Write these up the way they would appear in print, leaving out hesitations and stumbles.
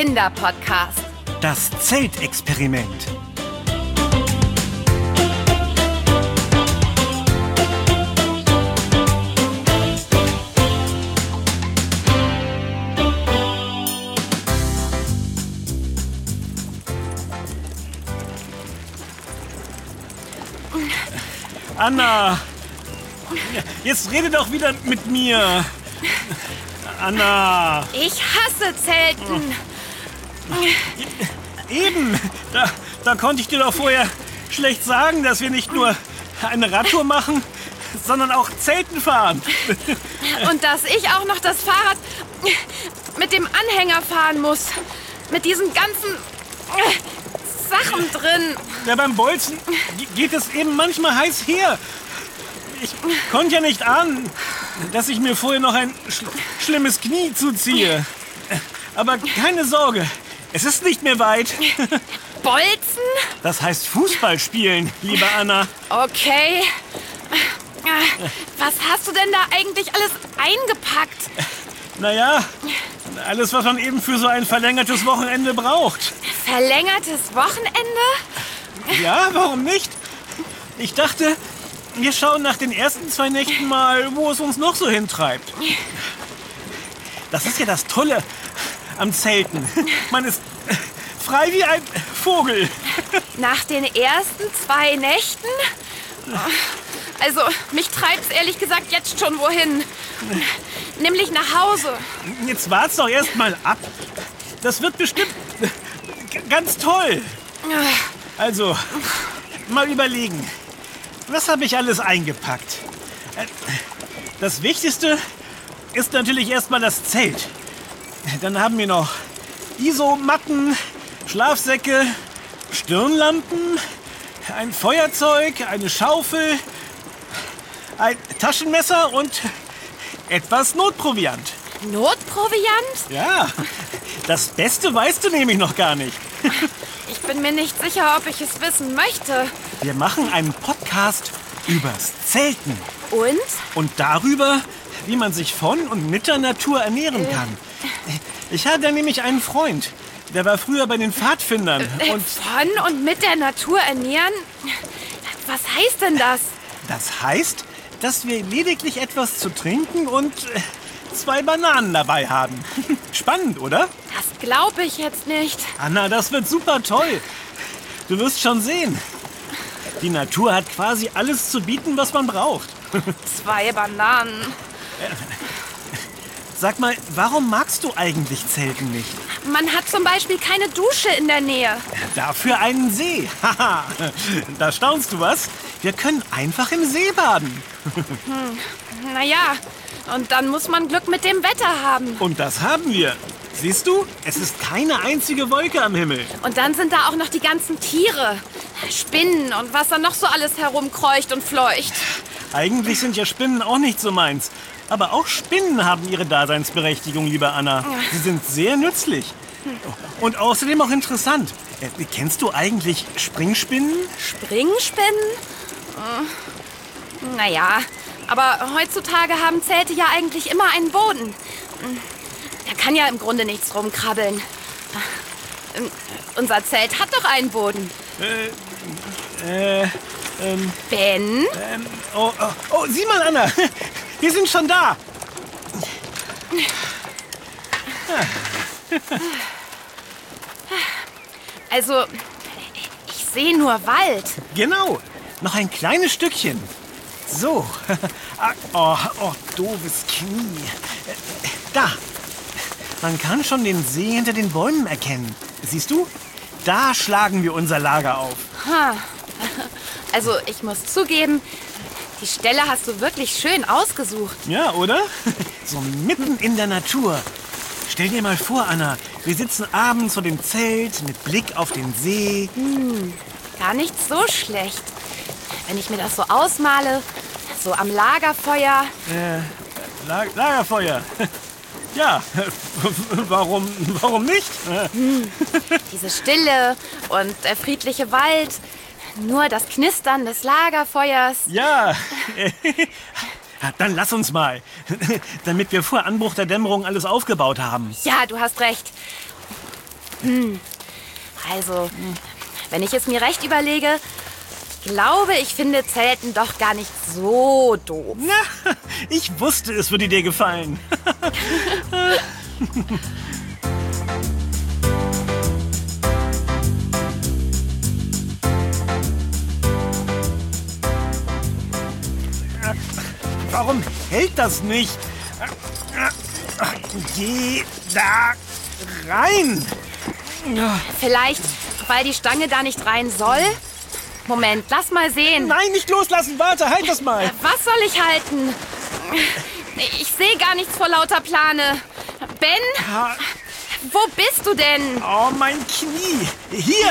Kinderpodcast. Das Zeltexperiment. Anna, jetzt rede doch wieder mit mir. Anna. Ich hasse Zelten. Eben, da konnte ich dir doch vorher schlecht sagen, dass wir nicht nur eine Radtour machen, sondern auch Zelten fahren. Und dass ich auch noch das Fahrrad mit dem Anhänger fahren muss. Mit diesen ganzen Sachen drin. Ja, beim Bolzen geht es eben manchmal heiß her. Ich konnte ja nicht ahnen, dass ich mir vorher noch ein schlimmes Knie zuziehe. Aber keine Sorge, es ist nicht mehr weit. Bolzen? Das heißt Fußball spielen, liebe Anna. Okay. Was hast du denn da eigentlich alles eingepackt? Naja, alles, was man eben für so ein verlängertes Wochenende braucht. Verlängertes Wochenende? Ja, warum nicht? Ich dachte, wir schauen nach den ersten 2 Nächten mal, wo es uns noch so hintreibt. Das ist ja das Tolle am Zelten. Man ist frei wie ein Vogel. Nach den ersten 2 Nächten? Also, mich treibt's ehrlich gesagt jetzt schon wohin. Nämlich nach Hause. Jetzt wart's doch erst mal ab. Das wird bestimmt ganz toll. Also, mal überlegen. Was habe ich alles eingepackt? Das Wichtigste ist natürlich erstmal das Zelt. Dann haben wir noch Isomatten, Schlafsäcke, Stirnlampen, ein Feuerzeug, eine Schaufel, ein Taschenmesser und etwas Notproviant. Notproviant? Ja, das Beste weißt du nämlich noch gar nicht. Ich bin mir nicht sicher, ob ich es wissen möchte. Wir machen einen Podcast übers Zelten. Und? Und darüber, wie man sich von und mit der Natur ernähren kann. Ich hatte nämlich einen Freund, der war früher bei den Pfadfindern. Und von und mit der Natur ernähren? Was heißt denn das? das heißt, dass wir lediglich etwas zu trinken und 2 Bananen dabei haben. Spannend, oder? Das glaube ich jetzt nicht. Anna, das wird super toll. Du wirst schon sehen. Die Natur hat quasi alles zu bieten, was man braucht. 2 Bananen. Sag mal, warum magst du eigentlich Zelten nicht? Man hat zum Beispiel keine Dusche in der Nähe. Dafür einen See. Haha, da staunst du was? Wir können einfach im See baden. Naja, und dann muss man Glück mit dem Wetter haben. Und das haben wir. Siehst du, es ist keine einzige Wolke am Himmel. Und dann sind da auch noch die ganzen Tiere. Spinnen und was da noch so alles herumkreucht und fleucht. Eigentlich sind ja Spinnen auch nicht so meins. Aber auch Spinnen haben ihre Daseinsberechtigung, liebe Anna. Sie sind sehr nützlich. Und außerdem auch interessant. Kennst du eigentlich Springspinnen? Springspinnen? Naja, aber heutzutage haben Zelte ja eigentlich immer einen Boden. Da kann ja im Grunde nichts rumkrabbeln. Unser Zelt hat doch einen Boden. Ben? Oh, sieh mal, Anna. Wir sind schon da. Also, ich sehe nur Wald. Genau. Noch ein kleines Stückchen. So. Oh, doofes Knie. Da. Man kann schon den See hinter den Bäumen erkennen. Siehst du? Da schlagen wir unser Lager auf. Also, ich muss zugeben, die Stelle hast du wirklich schön ausgesucht. Ja, oder? So mitten in der Natur. Stell dir mal vor, Anna, wir sitzen abends vor dem Zelt mit Blick auf den See. Gar nicht so schlecht. Wenn ich mir das so ausmale, so am Lagerfeuer. Lagerfeuer. Ja, warum nicht? Diese Stille und der friedliche Wald. Nur das Knistern des Lagerfeuers. Ja, dann lass uns mal, damit wir vor Anbruch der Dämmerung alles aufgebaut haben. Ja, du hast recht. Also, wenn ich es mir recht überlege, glaube ich, finde Zelten doch gar nicht so doof. Na, ich wusste, es würde dir gefallen. Warum hält das nicht? Geh da rein. Vielleicht, weil die Stange da nicht rein soll? Moment, lass mal sehen. Nein, nicht loslassen. Warte, halt das mal. Was soll ich halten? Ich sehe gar nichts vor lauter Plane. Ben, wo bist du denn? Oh, mein Knie. Hier.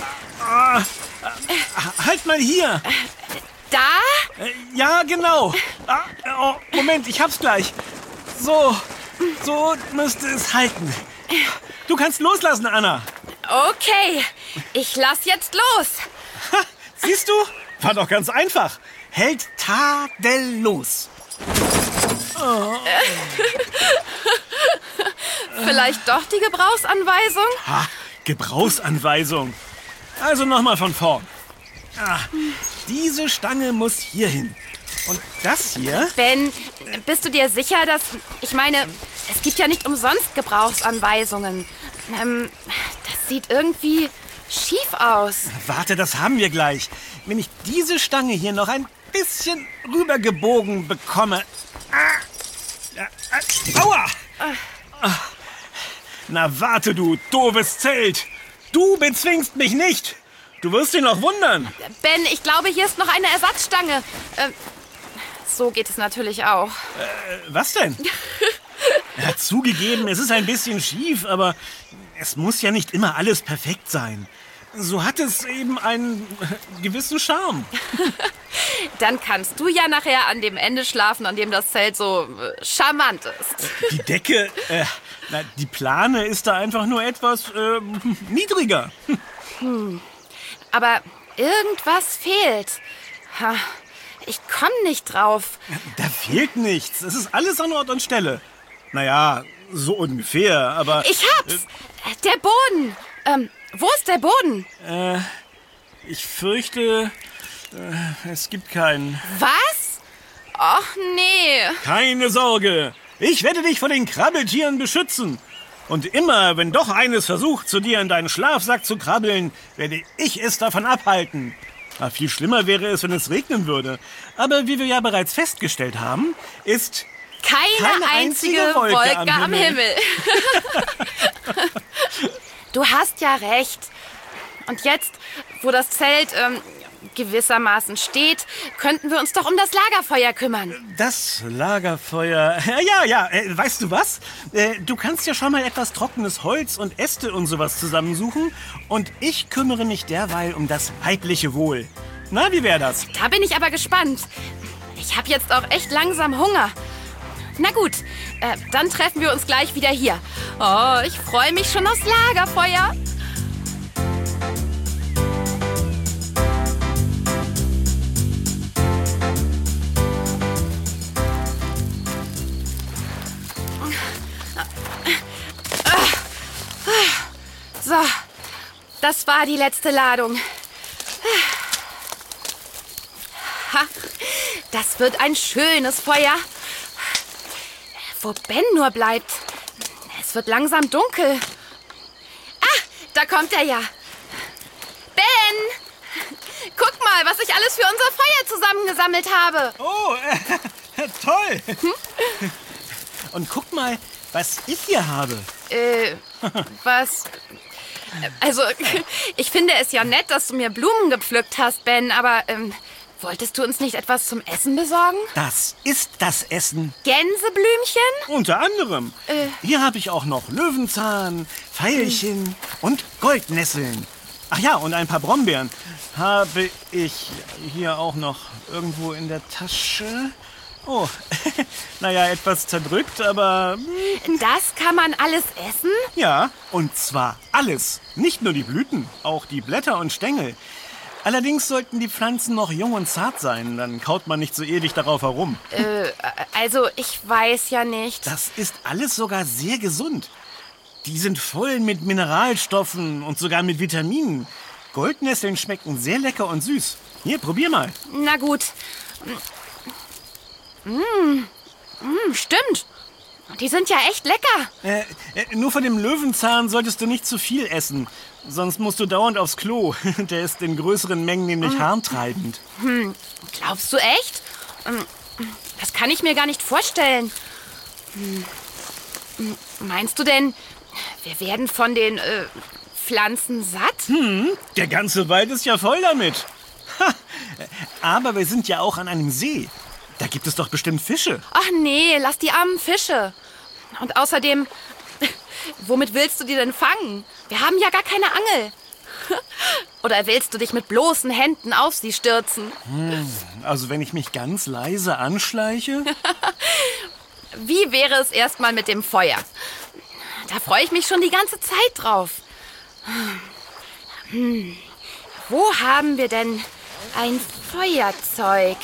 Halt mal hier. Da? Ja, genau. Moment, ich hab's gleich. So müsste es halten. Du kannst loslassen, Anna. Okay, ich lass jetzt los. Ha, siehst du? War doch ganz einfach. Hält tadellos. Vielleicht doch die Gebrauchsanweisung? Ha, Gebrauchsanweisung. Also nochmal von vorn. Diese Stange muss hier hin. Und das hier? Ben, bist du dir sicher, dass... Ich meine, es gibt ja nicht umsonst Gebrauchsanweisungen. Das sieht irgendwie schief aus. Warte, das haben wir gleich. Wenn ich diese Stange hier noch ein bisschen rübergebogen bekomme... Aua! Na warte, du doofes Zelt. Du bezwingst mich nicht. Du wirst dich noch wundern. Ben, ich glaube, hier ist noch eine Ersatzstange. So geht es natürlich auch. Was denn? Ja, zugegeben, es ist ein bisschen schief, aber es muss ja nicht immer alles perfekt sein. So hat es eben einen gewissen Charme. Dann kannst du ja nachher an dem Ende schlafen, an dem das Zelt so charmant ist. Die Decke, die Plane ist da einfach nur etwas niedriger. Aber irgendwas fehlt. Ich komme nicht drauf. Da fehlt nichts. Es ist alles an Ort und Stelle. Naja, so ungefähr, aber... Ich hab's! Der Boden! Wo ist der Boden? Ich fürchte, es gibt keinen. Was? Och, nee. Keine Sorge. Ich werde dich vor den Krabbeltieren beschützen. Und immer, wenn doch eines versucht, zu dir in deinen Schlafsack zu krabbeln, werde ich es davon abhalten. Viel schlimmer wäre es, wenn es regnen würde. Aber wie wir ja bereits festgestellt haben, ist keine einzige Wolke am Himmel. Du hast ja recht. Und jetzt, wo das Zelt gewissermaßen steht, könnten wir uns doch um das Lagerfeuer kümmern. Das Lagerfeuer... Ja, weißt du was? Du kannst ja schon mal etwas trockenes Holz und Äste und sowas zusammensuchen. Und ich kümmere mich derweil um das leibliche Wohl. Na, wie wäre das? Da bin ich aber gespannt. Ich habe jetzt auch echt langsam Hunger. Na gut, dann treffen wir uns gleich wieder hier. Oh, ich freue mich schon aufs Lagerfeuer. So, das war die letzte Ladung. Ha, das wird ein schönes Feuer. Wo Ben nur bleibt. Es wird langsam dunkel. Da kommt er ja. Ben! Guck mal, was ich alles für unser Feuer zusammengesammelt habe. Oh, toll. Und guck mal, was ich hier habe. Was? Also, ich finde es ja nett, dass du mir Blumen gepflückt hast, Ben, aber wolltest du uns nicht etwas zum Essen besorgen? Das ist das Essen. Gänseblümchen? Unter anderem. Hier habe ich auch noch Löwenzahn, Veilchen und Goldnesseln. Ach ja, und ein paar Brombeeren habe ich hier auch noch irgendwo in der Tasche. Oh, naja, etwas zerdrückt, aber... Das kann man alles essen? Ja, und zwar alles. Nicht nur die Blüten, auch die Blätter und Stängel. Allerdings sollten die Pflanzen noch jung und zart sein, dann kaut man nicht so ewig darauf herum. Also ich weiß ja nicht. Das ist alles sogar sehr gesund. Die sind voll mit Mineralstoffen und sogar mit Vitaminen. Goldnesseln schmecken sehr lecker und süß. Hier, probier mal. Na gut. Stimmt. Die sind ja echt lecker. Nur von dem Löwenzahn solltest du nicht zu viel essen. Sonst musst du dauernd aufs Klo. Der ist in größeren Mengen nämlich harmtreibend. Glaubst du echt? Das kann ich mir gar nicht vorstellen. Meinst du denn, wir werden von den Pflanzen satt? Der ganze Wald ist ja voll damit. Ha, aber wir sind ja auch an einem See. Da gibt es doch bestimmt Fische. Ach nee, lass die armen Fische. Und außerdem, womit willst du die denn fangen? Wir haben ja gar keine Angel. Oder willst du dich mit bloßen Händen auf sie stürzen? Also wenn ich mich ganz leise anschleiche? Wie wäre es erstmal mit dem Feuer? Da freue ich mich schon die ganze Zeit drauf. Wo haben wir denn ein Feuerzeug?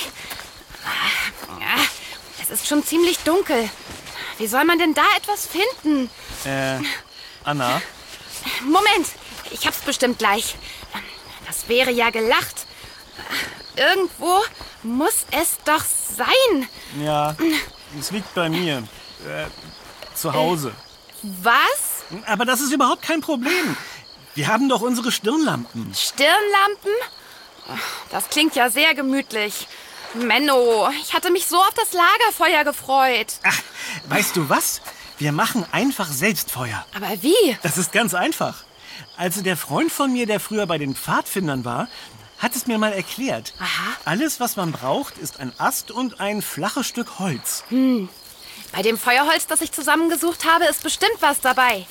Es ist schon ziemlich dunkel. Wie soll man denn da etwas finden? Anna? Moment, ich hab's bestimmt gleich. Das wäre ja gelacht. Irgendwo muss es doch sein. Ja, es liegt bei mir. Zu Hause. Was? Aber das ist überhaupt kein Problem. Wir haben doch unsere Stirnlampen. Stirnlampen? Das klingt ja sehr gemütlich. Menno, ich hatte mich so auf das Lagerfeuer gefreut. Ach, weißt du was? Wir machen einfach selbst Feuer. Aber wie? Das ist ganz einfach. Also der Freund von mir, der früher bei den Pfadfindern war, hat es mir mal erklärt. Aha. Alles, was man braucht, ist ein Ast und ein flaches Stück Holz. Bei dem Feuerholz, das ich zusammengesucht habe, ist bestimmt was dabei.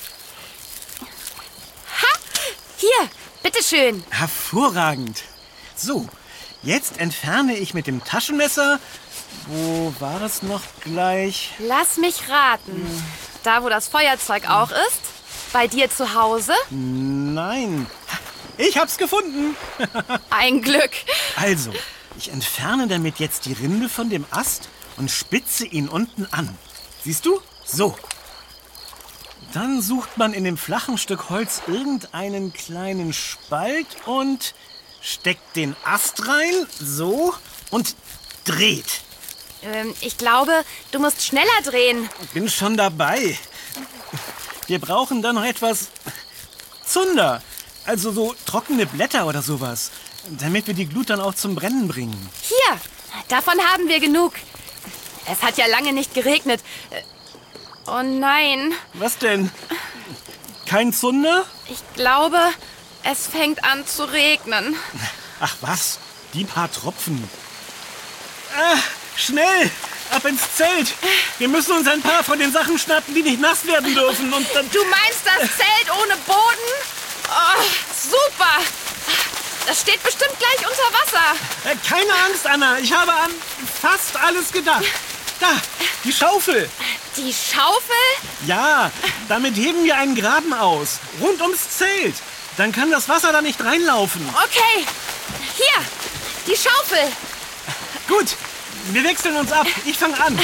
Ha! Hier, bitteschön. Hervorragend. So, jetzt entferne ich mit dem Taschenmesser. Wo war es noch gleich? Lass mich raten. Da, wo das Feuerzeug auch ist? Bei dir zu Hause? Nein, ich hab's gefunden. Ein Glück. Also, ich entferne damit jetzt die Rinde von dem Ast und spitze ihn unten an. Siehst du? So. Dann sucht man in dem flachen Stück Holz irgendeinen kleinen Spalt und steckt den Ast rein, so, und dreht. Ich glaube, du musst schneller drehen. Bin schon dabei. Wir brauchen dann noch etwas Zunder, also so trockene Blätter oder sowas, damit wir die Glut dann auch zum Brennen bringen. Hier, davon haben wir genug. Es hat ja lange nicht geregnet. Oh nein, Was denn? Kein Zunder? ich glaube, es fängt an zu regnen. Ach was, die paar Tropfen. Schnell, ab ins Zelt. Wir müssen uns ein paar von den Sachen schnappen, die nicht nass werden dürfen. Und dann... Du meinst das Zelt ohne Boden? Oh, super! Das steht bestimmt gleich unter Wasser. Keine Angst, Anna, ich habe an fast alles gedacht. Da, die Schaufel. Die Schaufel? Ja, damit heben wir einen Graben aus, rund ums Zelt. Dann kann das Wasser da nicht reinlaufen. Okay, hier, die Schaufel. Gut, wir wechseln uns ab. Ich fange an.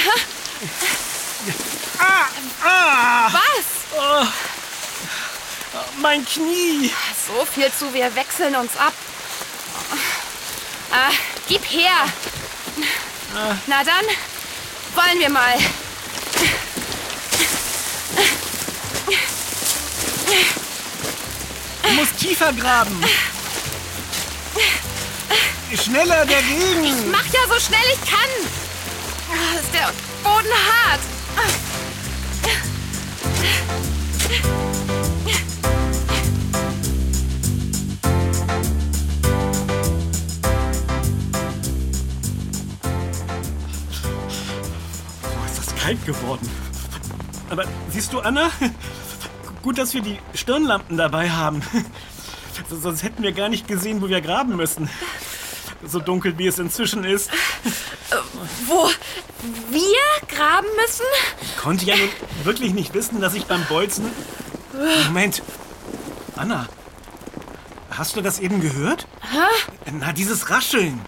Was? Mein Knie. So viel zu, wir wechseln uns ab. Gib her. Na dann, wollen wir mal. Du musst tiefer graben. Schneller dagegen. Mach ja so schnell ich kann. Ist der Boden hart. Ist das kalt geworden. Aber siehst du, Anna? Gut, dass wir die Stirnlampen dabei haben. Sonst hätten wir gar nicht gesehen, wo wir graben müssen. So dunkel, wie es inzwischen ist. Wo wir graben müssen? Ich konnte ja nun wirklich nicht wissen, dass ich beim Bolzen... Moment. Anna, hast du das eben gehört? Hä? Na, dieses Rascheln.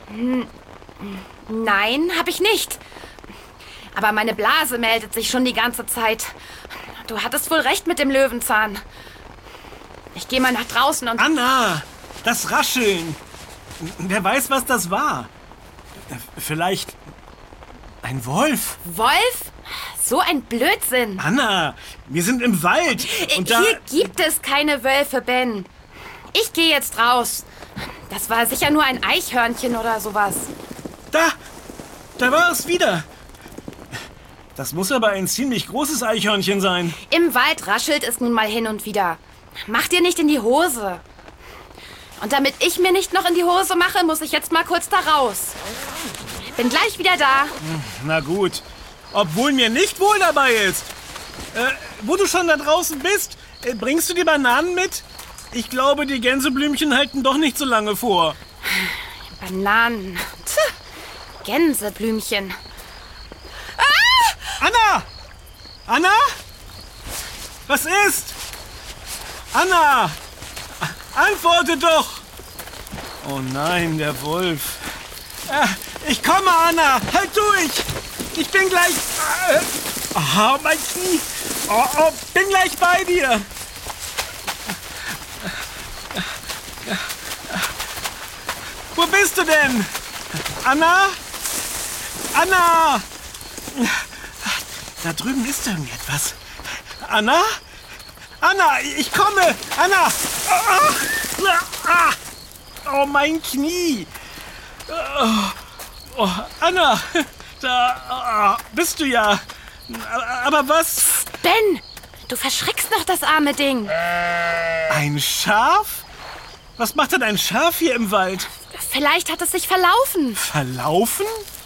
Nein, hab ich nicht. Aber meine Blase meldet sich schon die ganze Zeit. du hattest wohl recht mit dem Löwenzahn. Ich gehe mal nach draußen und... Anna, das Rascheln. Wer weiß, was das war. Vielleicht ein Wolf. Wolf? So ein Blödsinn. Anna, wir sind im Wald. Und da... Hier gibt es keine Wölfe, Ben. Ich gehe jetzt raus. Das war sicher nur ein Eichhörnchen oder sowas. Da war es wieder. Das muss aber ein ziemlich großes Eichhörnchen sein. Im Wald raschelt es nun mal hin und wieder. Mach dir nicht in die Hose. Und damit ich mir nicht noch in die Hose mache, muss ich jetzt mal kurz da raus. Bin gleich wieder da. Na gut. Obwohl mir nicht wohl dabei ist. Wo du schon da draußen bist, bringst du die Bananen mit? Ich glaube, die Gänseblümchen halten doch nicht so lange vor. Bananen. Gänseblümchen. Anna! Anna? Was ist? Anna! Antworte doch! Oh nein, der Wolf. Ich komme, Anna! Halt durch! Ich bin gleich... mein Knie! Bin gleich bei dir! Wo bist du denn? Anna? Anna! Da drüben ist irgendetwas. Anna? Anna, ich komme! Anna! Oh, mein Knie! Oh, Anna! Da bist du ja. Aber was? Ben, du verschreckst noch das arme Ding. Ein Schaf? Was macht denn ein Schaf hier im Wald? Vielleicht hat es sich verlaufen. Verlaufen?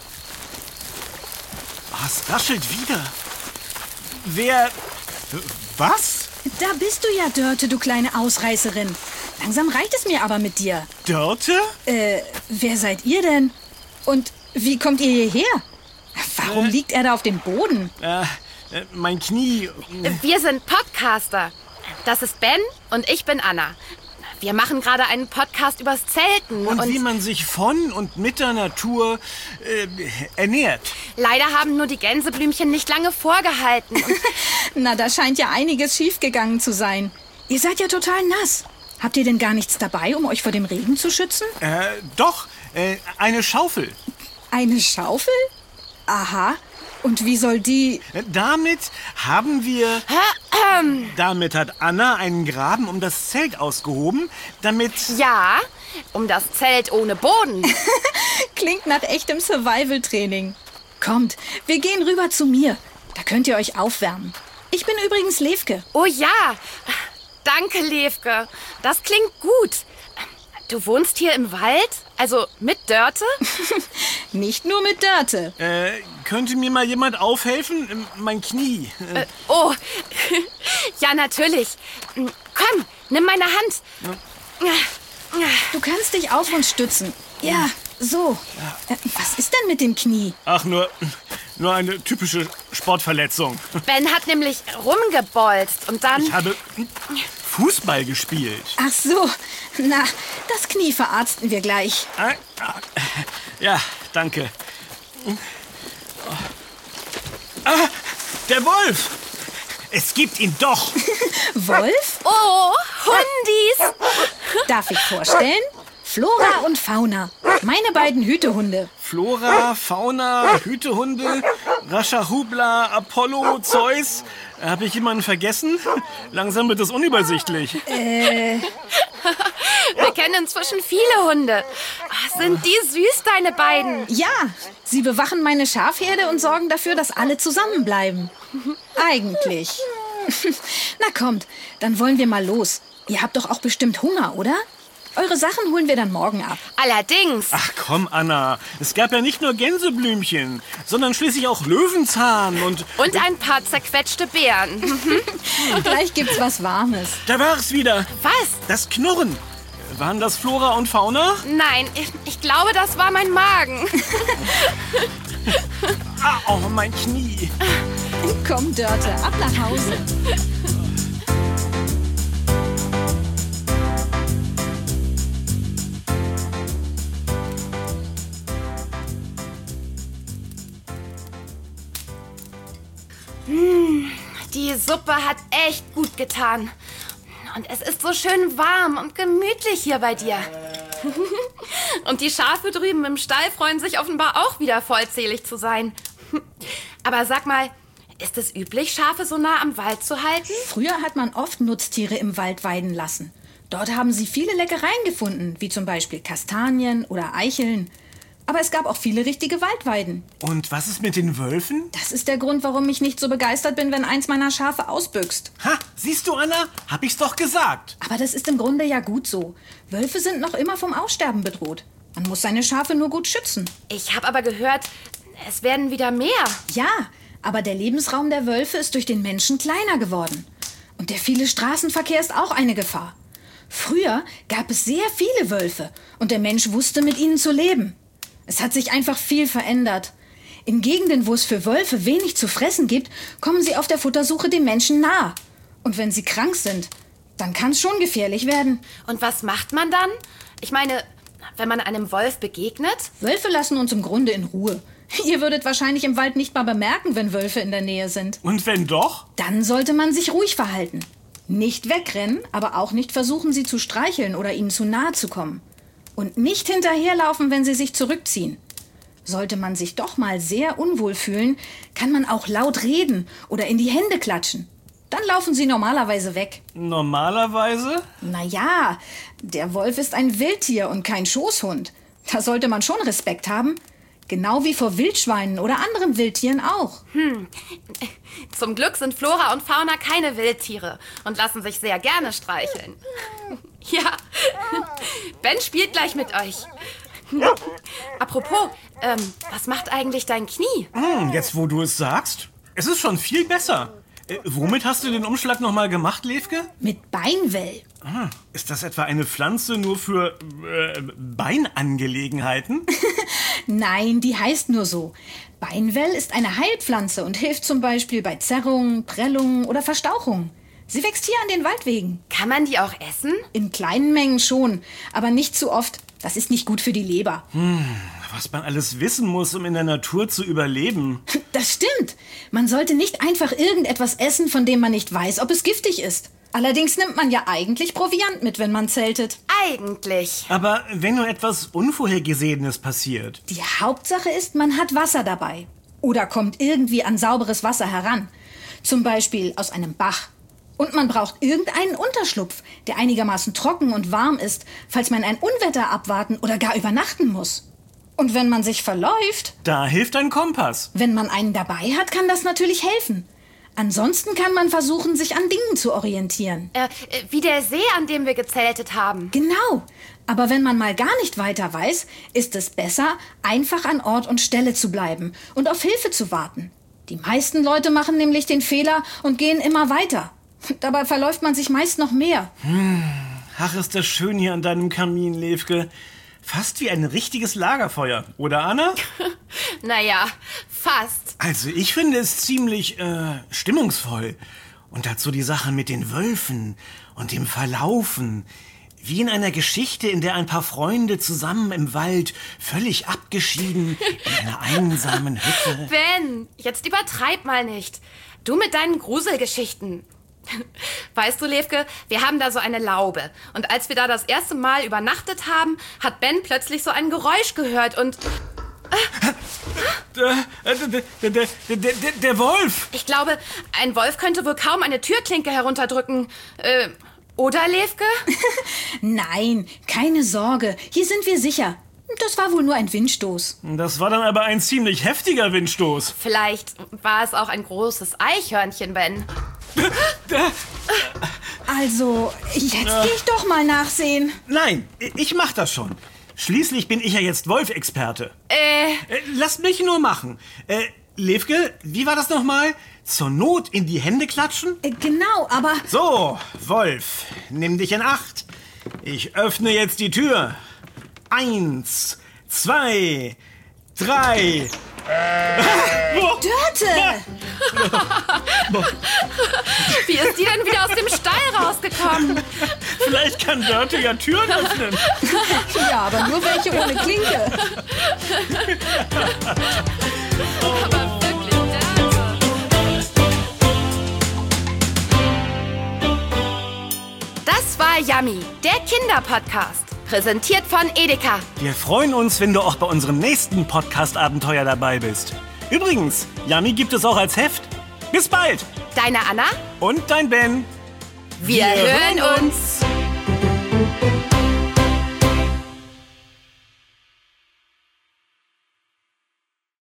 Oh, es raschelt wieder. Wer... Was? Da bist du ja, Dörte, du kleine Ausreißerin. Langsam reicht es mir aber mit dir. Dörte? Wer seid ihr denn? Und wie kommt ihr hierher? Warum liegt er da auf dem Boden? Mein Knie... Wir sind Podcaster. Das ist Ben und ich bin Anna. Wir machen gerade einen Podcast übers Zelten. Und wie man sich von und mit der Natur ernährt. Leider haben nur die Gänseblümchen nicht lange vorgehalten. Na, da scheint ja einiges schiefgegangen zu sein. Ihr seid ja total nass. Habt ihr denn gar nichts dabei, um euch vor dem Regen zu schützen? Doch, eine Schaufel. Eine Schaufel? Aha. Und wie soll die... Damit haben wir... Damit hat Anna einen Graben um das Zelt ausgehoben, damit... Ja, um das Zelt ohne Boden. Klingt nach echtem Survival-Training. Kommt, wir gehen rüber zu mir. Da könnt ihr euch aufwärmen. Ich bin übrigens Levke. Oh ja, danke, Levke. Das klingt gut. Du wohnst hier im Wald? Also mit Dörte? Nicht nur mit Dörte. Könnte mir mal jemand aufhelfen? Mein Knie. Oh, ja, natürlich. Komm, nimm meine Hand. Du kannst dich auf uns stützen. Ja, so. Was ist denn mit dem Knie? Ach, nur eine typische Sportverletzung. Ben hat nämlich rumgebolzt und dann... Ich habe Fußball gespielt. Ach so. Na, das Knie verarzten wir gleich. Ja, danke. Der Wolf! Es gibt ihn doch! Wolf? Oh, Hundis! Darf ich vorstellen? Flora und Fauna. Meine beiden Hütehunde. Flora, Fauna, Hütehunde, Rashahubla, Apollo, Zeus. Habe ich jemanden vergessen? Langsam wird es unübersichtlich. Wir kennen inzwischen viele Hunde. Oh, sind die süß, deine beiden? Ja, sie bewachen meine Schafherde und sorgen dafür, dass alle zusammenbleiben. Eigentlich. Na kommt, dann wollen wir mal los. Ihr habt doch auch bestimmt Hunger, oder? Eure Sachen holen wir dann morgen ab. Allerdings. Ach komm, Anna. Es gab ja nicht nur Gänseblümchen, sondern schließlich auch Löwenzahn und... Und ein paar zerquetschte Beeren. Gleich gibt's was Warmes. Da war es wieder. Was? Das Knurren. Waren das Flora und Fauna? Nein, ich glaube, das war mein Magen. Oh, mein Knie. Komm, Dörte, ab nach Hause. Die Suppe hat echt gut getan. Und es ist so schön warm und gemütlich hier bei dir. Und die Schafe drüben im Stall freuen sich offenbar auch wieder vollzählig zu sein. Aber sag mal, ist es üblich, Schafe so nah am Wald zu halten? Früher hat man oft Nutztiere im Wald weiden lassen. Dort haben sie viele Leckereien gefunden, wie zum Beispiel Kastanien oder Eicheln. Aber es gab auch viele richtige Waldweiden. Und was ist mit den Wölfen? Das ist der Grund, warum ich nicht so begeistert bin, wenn eins meiner Schafe ausbüchst. Ha, siehst du, Anna? Hab ich's doch gesagt. Aber das ist im Grunde ja gut so. Wölfe sind noch immer vom Aussterben bedroht. Man muss seine Schafe nur gut schützen. Ich habe aber gehört, es werden wieder mehr. Ja, aber der Lebensraum der Wölfe ist durch den Menschen kleiner geworden. Und der viele Straßenverkehr ist auch eine Gefahr. Früher gab es sehr viele Wölfe und der Mensch wusste, mit ihnen zu leben. Es hat sich einfach viel verändert. In Gegenden, wo es für Wölfe wenig zu fressen gibt, kommen sie auf der Futtersuche den Menschen nah. Und wenn sie krank sind, dann kann es schon gefährlich werden. Und was macht man dann? Ich meine, wenn man einem Wolf begegnet? Wölfe lassen uns im Grunde in Ruhe. Ihr würdet wahrscheinlich im Wald nicht mal bemerken, wenn Wölfe in der Nähe sind. Und wenn doch? Dann sollte man sich ruhig verhalten. Nicht wegrennen, aber auch nicht versuchen, sie zu streicheln oder ihnen zu nahe zu kommen. Und nicht hinterherlaufen, wenn sie sich zurückziehen. Sollte man sich doch mal sehr unwohl fühlen, kann man auch laut reden oder in die Hände klatschen. Dann laufen sie normalerweise weg. Normalerweise? Naja, der Wolf ist ein Wildtier und kein Schoßhund. Da sollte man schon Respekt haben. Genau wie vor Wildschweinen oder anderen Wildtieren auch. Zum Glück sind Flora und Fauna keine Wildtiere und lassen sich sehr gerne streicheln. Ja, Ben spielt gleich mit euch. Apropos, was macht eigentlich dein Knie? Jetzt, wo du es sagst, es ist schon viel besser. Womit hast du den Umschlag nochmal gemacht, Levke? Mit Beinwell. Ist das etwa eine Pflanze nur für Beinangelegenheiten? Nein, die heißt nur so. Beinwell ist eine Heilpflanze und hilft zum Beispiel bei Zerrungen, Prellungen oder Verstauchungen. Sie wächst hier an den Waldwegen. Kann man die auch essen? In kleinen Mengen schon, aber nicht zu oft. Das ist nicht gut für die Leber. Was man alles wissen muss, um in der Natur zu überleben. Das stimmt. Man sollte nicht einfach irgendetwas essen, von dem man nicht weiß, ob es giftig ist. Allerdings nimmt man ja eigentlich Proviant mit, wenn man zeltet. Eigentlich. Aber wenn nur etwas Unvorhergesehenes passiert. Die Hauptsache ist, man hat Wasser dabei. Oder kommt irgendwie an sauberes Wasser heran. Zum Beispiel aus einem Bach. Und man braucht irgendeinen Unterschlupf, der einigermaßen trocken und warm ist, falls man ein Unwetter abwarten oder gar übernachten muss. Und wenn man sich verläuft... Da hilft ein Kompass. Wenn man einen dabei hat, kann das natürlich helfen. Ansonsten kann man versuchen, sich an Dingen zu orientieren. Wie der See, an dem wir gezeltet haben. Genau. Aber wenn man mal gar nicht weiter weiß, ist es besser, einfach an Ort und Stelle zu bleiben und auf Hilfe zu warten. Die meisten Leute machen nämlich den Fehler und gehen immer weiter. Dabei verläuft man sich meist noch mehr. Ach, ist das schön hier an deinem Kamin, Levke. Fast wie ein richtiges Lagerfeuer, oder Anna? Naja, fast. Also ich finde es ziemlich stimmungsvoll. Und dazu die Sachen mit den Wölfen und dem Verlaufen. Wie in einer Geschichte, in der ein paar Freunde zusammen im Wald, völlig abgeschieden, in einer einsamen Hütte... Ben, jetzt übertreib mal nicht. Du mit deinen Gruselgeschichten. Weißt du, Levke, wir haben da so eine Laube. Und als wir da das erste Mal übernachtet haben, hat Ben plötzlich so ein Geräusch gehört und... Der Wolf! Ich glaube, ein Wolf könnte wohl kaum eine Türklinke herunterdrücken. Oder, Levke? Nein, keine Sorge. Hier sind wir sicher. Das war wohl nur ein Windstoß. Das war dann aber ein ziemlich heftiger Windstoß. Vielleicht war es auch ein großes Eichhörnchen, Ben. Also, jetzt gehe ich doch mal nachsehen. Nein, ich mach das schon. Schließlich bin ich ja jetzt Wolf-Experte. Lasst mich nur machen. Levke, wie war das nochmal? Zur Not in die Hände klatschen? Genau, aber... So, Wolf, nimm dich in Acht. Ich öffne jetzt die Tür. 1, 2, 3... Dörte! Wie ist die denn wieder aus dem Stall rausgekommen? Vielleicht kann Dörte ja Türen öffnen. Ja, aber nur welche ohne Klinke. Aber wirklich, Dörte. Das war Yummy, der Kinderpodcast. Präsentiert von Edeka. Wir freuen uns, wenn du auch bei unserem nächsten Podcast-Abenteuer dabei bist. Übrigens, Yummy gibt es auch als Heft. Bis bald! Deine Anna? Und dein Ben. Wir hören uns.